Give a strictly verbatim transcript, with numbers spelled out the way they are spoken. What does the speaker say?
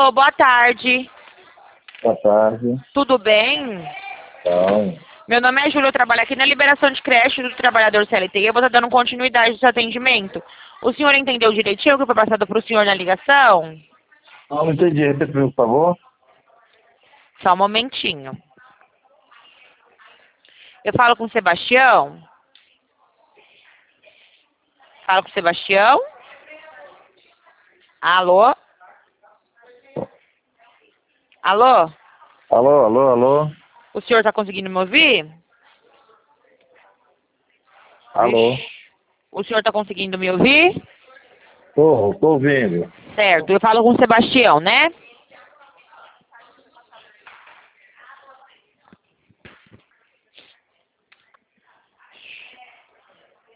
Alô, boa tarde. Boa tarde. Tudo bem? Então, Meu nome é Júlia, eu trabalho aqui na liberação de creche do trabalhador C L T e eu vou estar dando continuidade do seu atendimento. O senhor entendeu direitinho o que foi passado para o senhor na ligação? não, não entendi. Repita, por favor. Só um momentinho. Eu falo com o Sebastião? Falo com o Sebastião? Alô? Alô? Alô, alô, alô. O senhor está conseguindo me ouvir? Alô. Ixi. O senhor está conseguindo me ouvir? Tô, tô ouvindo. Certo, eu falo com o Sebastião, né?